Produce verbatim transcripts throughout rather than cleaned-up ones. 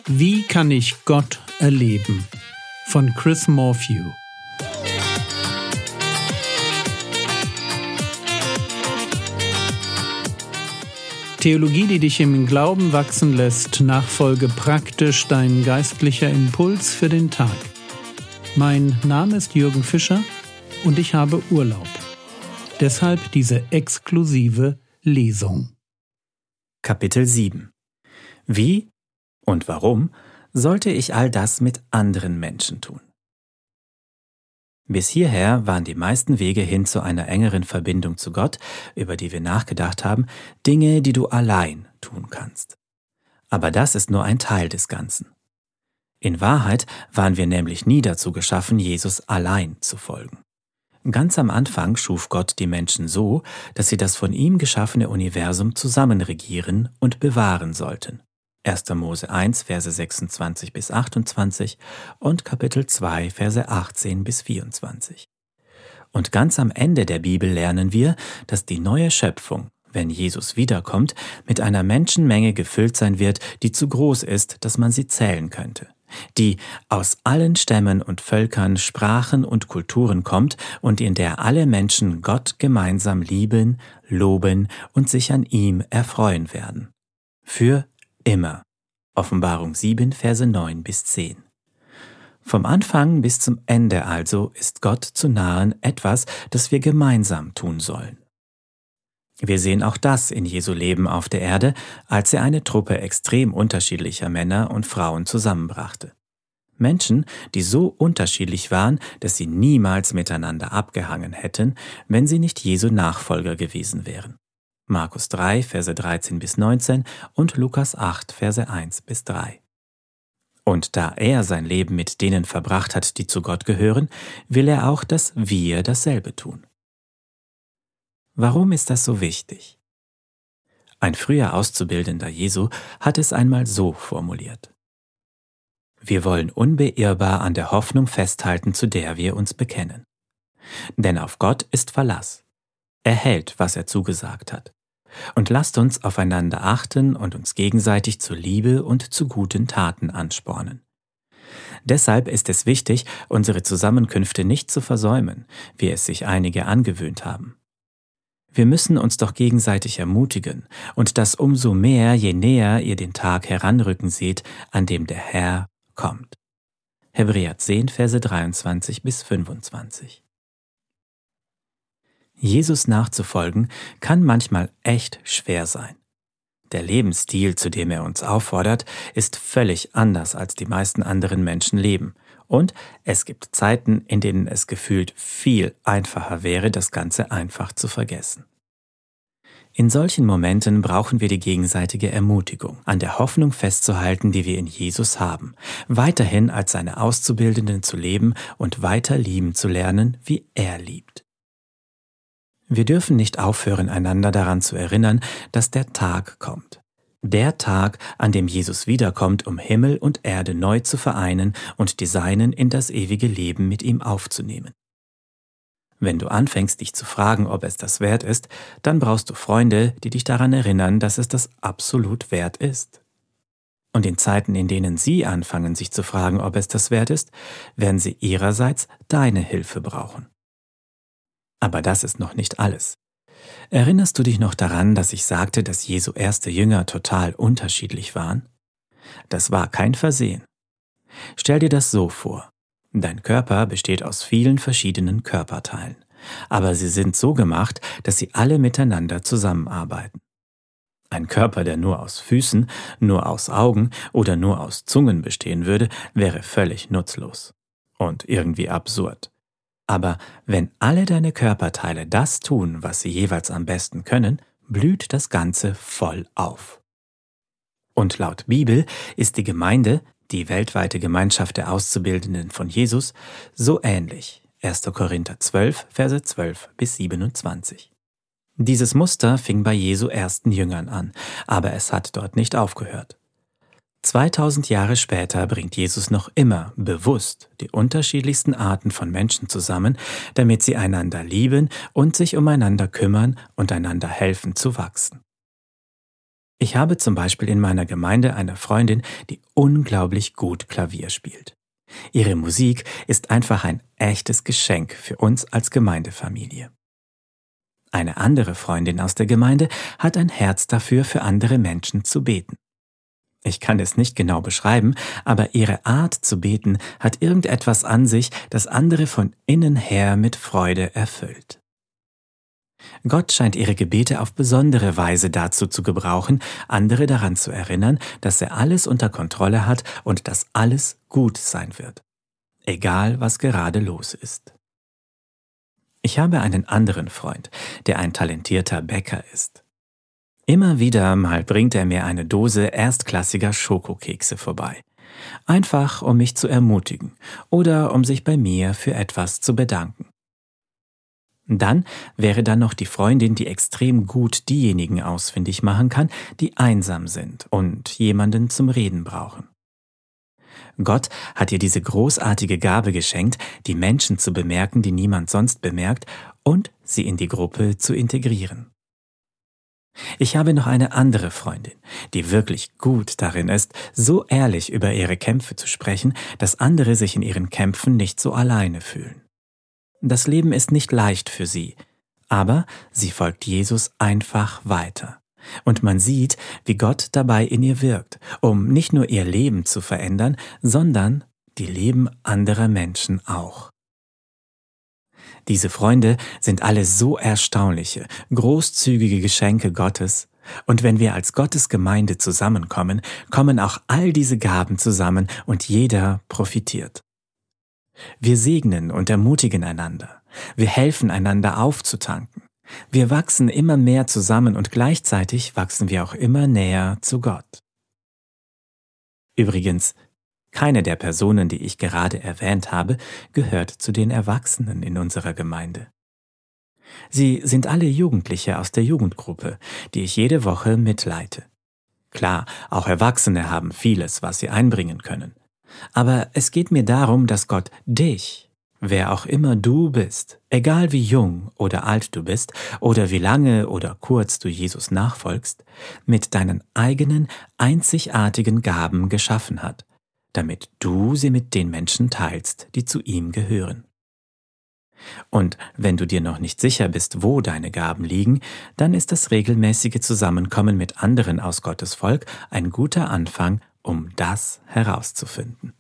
Wie kann ich Gott erleben? Von Chris Morphew. Theologie, die dich im Glauben wachsen lässt, nachfolge praktisch dein geistlicher Impuls für den Tag. Mein Name ist Jürgen Fischer und ich habe Urlaub. Deshalb diese exklusive Lesung. Kapitel sieben. Wie und warum sollte ich all das mit anderen Menschen tun? Bis hierher waren die meisten Wege hin zu einer engeren Verbindung zu Gott, über die wir nachgedacht haben, Dinge, die du allein tun kannst. Aber das ist nur ein Teil des Ganzen. In Wahrheit waren wir nämlich nie dazu geschaffen, Jesus allein zu folgen. Ganz am Anfang schuf Gott die Menschen so, dass sie das von ihm geschaffene Universum zusammen regieren und bewahren sollten. erster Mose eins, Verse sechsundzwanzig bis achtundzwanzig und Kapitel zwei, Verse achtzehn bis vierundzwanzig. Und ganz am Ende der Bibel lernen wir, dass die neue Schöpfung, wenn Jesus wiederkommt, mit einer Menschenmenge gefüllt sein wird, die zu groß ist, dass man sie zählen könnte, die aus allen Stämmen und Völkern, Sprachen und Kulturen kommt und in der alle Menschen Gott gemeinsam lieben, loben und sich an ihm erfreuen werden. Für immer. Offenbarung sieben, Verse neun bis zehn. Vom Anfang bis zum Ende also ist Gott zu nahen etwas, das wir gemeinsam tun sollen. Wir sehen auch das in Jesu Leben auf der Erde, als er eine Truppe extrem unterschiedlicher Männer und Frauen zusammenbrachte. Menschen, die so unterschiedlich waren, dass sie niemals miteinander abgehangen hätten, wenn sie nicht Jesu Nachfolger gewesen wären. Markus drei, Verse dreizehn bis neunzehn und Lukas acht, Verse eins bis drei. Und da er sein Leben mit denen verbracht hat, die zu Gott gehören, will er auch, dass wir dasselbe tun. Warum ist das so wichtig? Ein früher Auszubildender Jesu hat es einmal so formuliert: Wir wollen unbeirrbar an der Hoffnung festhalten, zu der wir uns bekennen. Denn auf Gott ist Verlass. Er hält, was er zugesagt hat. Und lasst uns aufeinander achten und uns gegenseitig zur Liebe und zu guten Taten anspornen. Deshalb ist es wichtig, unsere Zusammenkünfte nicht zu versäumen, wie es sich einige angewöhnt haben. Wir müssen uns doch gegenseitig ermutigen, und das umso mehr, je näher ihr den Tag heranrücken seht, an dem der Herr kommt. Hebräer zehn, Verse dreiundzwanzig bis fünfundzwanzig. Jesus nachzufolgen kann manchmal echt schwer sein. Der Lebensstil, zu dem er uns auffordert, ist völlig anders, als die meisten anderen Menschen leben. Und es gibt Zeiten, in denen es gefühlt viel einfacher wäre, das Ganze einfach zu vergessen. In solchen Momenten brauchen wir die gegenseitige Ermutigung, an der Hoffnung festzuhalten, die wir in Jesus haben, weiterhin als seine Auszubildenden zu leben und weiter lieben zu lernen, wie er liebt. Wir dürfen nicht aufhören, einander daran zu erinnern, dass der Tag kommt. Der Tag, an dem Jesus wiederkommt, um Himmel und Erde neu zu vereinen und die Seinen in das ewige Leben mit ihm aufzunehmen. Wenn du anfängst, dich zu fragen, ob es das wert ist, dann brauchst du Freunde, die dich daran erinnern, dass es das absolut wert ist. Und in Zeiten, in denen sie anfangen, sich zu fragen, ob es das wert ist, werden sie ihrerseits deine Hilfe brauchen. Aber das ist noch nicht alles. Erinnerst du dich noch daran, dass ich sagte, dass Jesu erste Jünger total unterschiedlich waren? Das war kein Versehen. Stell dir das so vor. Dein Körper besteht aus vielen verschiedenen Körperteilen, aber sie sind so gemacht, dass sie alle miteinander zusammenarbeiten. Ein Körper, der nur aus Füßen, nur aus Augen oder nur aus Zungen bestehen würde, wäre völlig nutzlos und irgendwie absurd. Aber wenn alle deine Körperteile das tun, was sie jeweils am besten können, blüht das Ganze voll auf. Und laut Bibel ist die Gemeinde, die weltweite Gemeinschaft der Auszubildenden von Jesus, so ähnlich. erster Korinther zwölf, Verse zwölf bis siebenundzwanzig. Dieses Muster fing bei Jesu ersten Jüngern an, aber es hat dort nicht aufgehört. zweitausend Jahre später bringt Jesus noch immer bewusst die unterschiedlichsten Arten von Menschen zusammen, damit sie einander lieben und sich umeinander kümmern und einander helfen zu wachsen. Ich habe zum Beispiel in meiner Gemeinde eine Freundin, die unglaublich gut Klavier spielt. Ihre Musik ist einfach ein echtes Geschenk für uns als Gemeindefamilie. Eine andere Freundin aus der Gemeinde hat ein Herz dafür, für andere Menschen zu beten. Ich kann es nicht genau beschreiben, aber ihre Art zu beten hat irgendetwas an sich, das andere von innen her mit Freude erfüllt. Gott scheint ihre Gebete auf besondere Weise dazu zu gebrauchen, andere daran zu erinnern, dass er alles unter Kontrolle hat und dass alles gut sein wird, egal was gerade los ist. Ich habe einen anderen Freund, der ein talentierter Bäcker ist. Immer wieder mal bringt er mir eine Dose erstklassiger Schokokekse vorbei. Einfach, um mich zu ermutigen oder um sich bei mir für etwas zu bedanken. Dann wäre da noch die Freundin, die extrem gut diejenigen ausfindig machen kann, die einsam sind und jemanden zum Reden brauchen. Gott hat ihr diese großartige Gabe geschenkt, die Menschen zu bemerken, die niemand sonst bemerkt, und sie in die Gruppe zu integrieren. Ich habe noch eine andere Freundin, die wirklich gut darin ist, so ehrlich über ihre Kämpfe zu sprechen, dass andere sich in ihren Kämpfen nicht so alleine fühlen. Das Leben ist nicht leicht für sie, aber sie folgt Jesus einfach weiter. Und man sieht, wie Gott dabei in ihr wirkt, um nicht nur ihr Leben zu verändern, sondern die Leben anderer Menschen auch. Diese Freunde sind alle so erstaunliche, großzügige Geschenke Gottes, und wenn wir als Gottes Gemeinde zusammenkommen, kommen auch all diese Gaben zusammen und jeder profitiert. Wir segnen und ermutigen einander, wir helfen einander aufzutanken, wir wachsen immer mehr zusammen und gleichzeitig wachsen wir auch immer näher zu Gott. Übrigens, keine der Personen, die ich gerade erwähnt habe, gehört zu den Erwachsenen in unserer Gemeinde. Sie sind alle Jugendliche aus der Jugendgruppe, die ich jede Woche mitleite. Klar, auch Erwachsene haben vieles, was sie einbringen können. Aber es geht mir darum, dass Gott dich, wer auch immer du bist, egal wie jung oder alt du bist oder wie lange oder kurz du Jesus nachfolgst, mit deinen eigenen, einzigartigen Gaben geschaffen hat, damit du sie mit den Menschen teilst, die zu ihm gehören. Und wenn du dir noch nicht sicher bist, wo deine Gaben liegen, dann ist das regelmäßige Zusammenkommen mit anderen aus Gottes Volk ein guter Anfang, um das herauszufinden.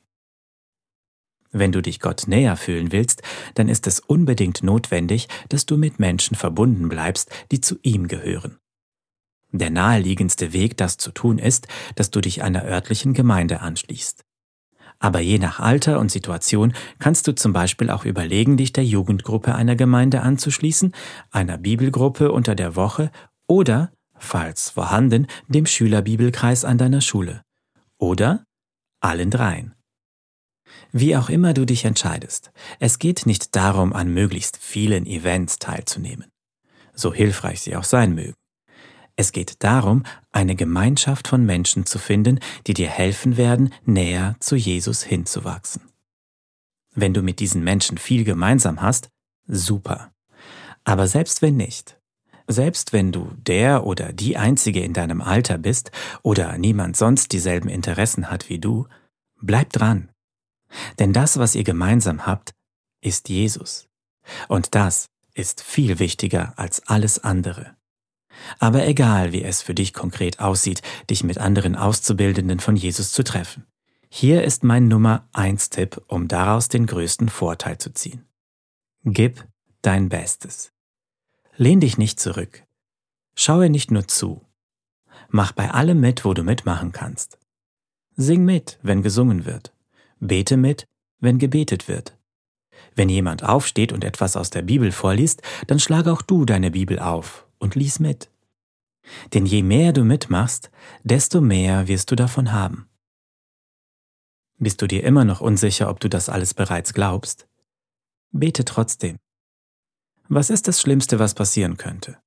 Wenn du dich Gott näher fühlen willst, dann ist es unbedingt notwendig, dass du mit Menschen verbunden bleibst, die zu ihm gehören. Der naheliegendste Weg, das zu tun, ist, dass du dich einer örtlichen Gemeinde anschließt. Aber je nach Alter und Situation kannst du zum Beispiel auch überlegen, dich der Jugendgruppe einer Gemeinde anzuschließen, einer Bibelgruppe unter der Woche oder, falls vorhanden, dem Schülerbibelkreis an deiner Schule. Oder allen dreien. Wie auch immer du dich entscheidest, es geht nicht darum, an möglichst vielen Events teilzunehmen, so hilfreich sie auch sein mögen. Es geht darum, eine Gemeinschaft von Menschen zu finden, die dir helfen werden, näher zu Jesus hinzuwachsen. Wenn du mit diesen Menschen viel gemeinsam hast, super. Aber selbst wenn nicht, selbst wenn du der oder die Einzige in deinem Alter bist oder niemand sonst dieselben Interessen hat wie du, bleib dran. Denn das, was ihr gemeinsam habt, ist Jesus. Und das ist viel wichtiger als alles andere. Aber egal, wie es für dich konkret aussieht, dich mit anderen Auszubildenden von Jesus zu treffen. Hier ist mein Nummer eins Tipp, um daraus den größten Vorteil zu ziehen. Gib dein Bestes. Lehn dich nicht zurück. Schaue nicht nur zu. Mach bei allem mit, wo du mitmachen kannst. Sing mit, wenn gesungen wird. Bete mit, wenn gebetet wird. Wenn jemand aufsteht und etwas aus der Bibel vorliest, dann schlag auch du deine Bibel auf und lies mit. Denn je mehr du mitmachst, desto mehr wirst du davon haben. Bist du dir immer noch unsicher, ob du das alles bereits glaubst? Bete trotzdem. Was ist das Schlimmste, was passieren könnte?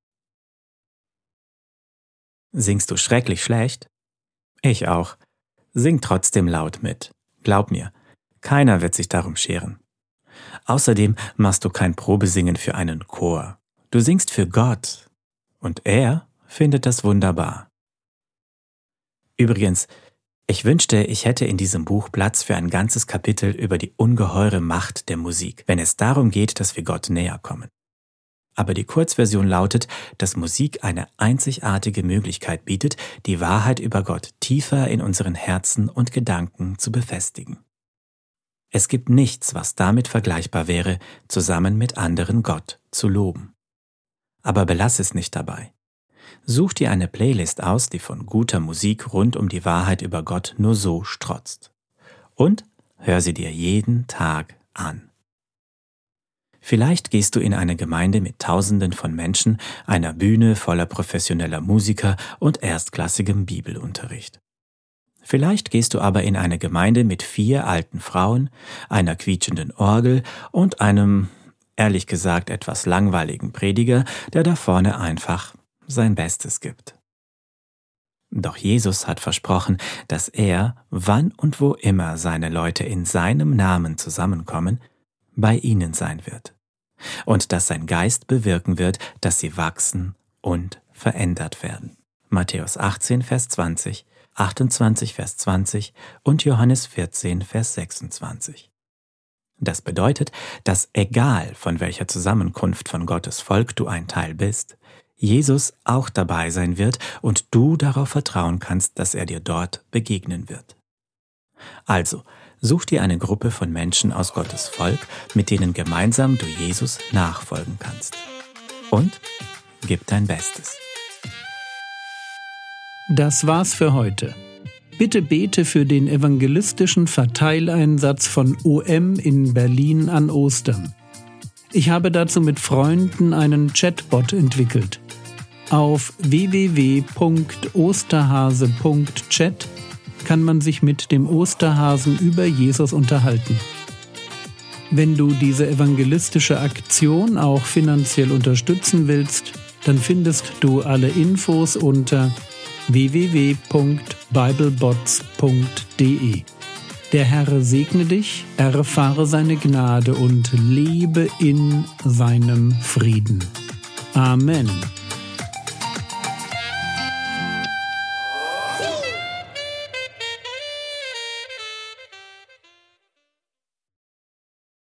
Singst du schrecklich schlecht? Ich auch. Sing trotzdem laut mit. Glaub mir, keiner wird sich darum scheren. Außerdem machst du kein Probesingen für einen Chor. Du singst für Gott. Und er findet das wunderbar. Übrigens, ich wünschte, ich hätte in diesem Buch Platz für ein ganzes Kapitel über die ungeheure Macht der Musik, wenn es darum geht, dass wir Gott näher kommen. Aber die Kurzversion lautet, dass Musik eine einzigartige Möglichkeit bietet, die Wahrheit über Gott tiefer in unseren Herzen und Gedanken zu befestigen. Es gibt nichts, was damit vergleichbar wäre, zusammen mit anderen Gott zu loben. Aber belass es nicht dabei. Such dir eine Playlist aus, die von guter Musik rund um die Wahrheit über Gott nur so strotzt. Und hör sie dir jeden Tag an. Vielleicht gehst du in eine Gemeinde mit Tausenden von Menschen, einer Bühne voller professioneller Musiker und erstklassigem Bibelunterricht. Vielleicht gehst du aber in eine Gemeinde mit vier alten Frauen, einer quietschenden Orgel und einem, ehrlich gesagt, etwas langweiligen Prediger, der da vorne einfach sein Bestes gibt. Doch Jesus hat versprochen, dass er, wann und wo immer seine Leute in seinem Namen zusammenkommen, bei ihnen sein wird. Und dass sein Geist bewirken wird, dass sie wachsen und verändert werden. Matthäus achtzehn, Vers zwanzig, achtundzwanzig, Vers zwanzig und Johannes vierzehn, Vers sechsundzwanzig. Das bedeutet, dass egal von welcher Zusammenkunft von Gottes Volk du ein Teil bist, Jesus auch dabei sein wird und du darauf vertrauen kannst, dass er dir dort begegnen wird. Also, such dir eine Gruppe von Menschen aus Gottes Volk, mit denen gemeinsam du Jesus nachfolgen kannst. Und gib dein Bestes. Das war's für heute. Bitte bete für den evangelistischen Verteileinsatz von O M in Berlin an Ostern. Ich habe dazu mit Freunden einen Chatbot entwickelt. Auf w w w punkt osterhase punkt chat kann man sich mit dem Osterhasen über Jesus unterhalten. Wenn du diese evangelistische Aktion auch finanziell unterstützen willst, dann findest du alle Infos unter w w w punkt biblebots punkt d e. Der Herr segne dich, erfahre seine Gnade und lebe in seinem Frieden. Amen.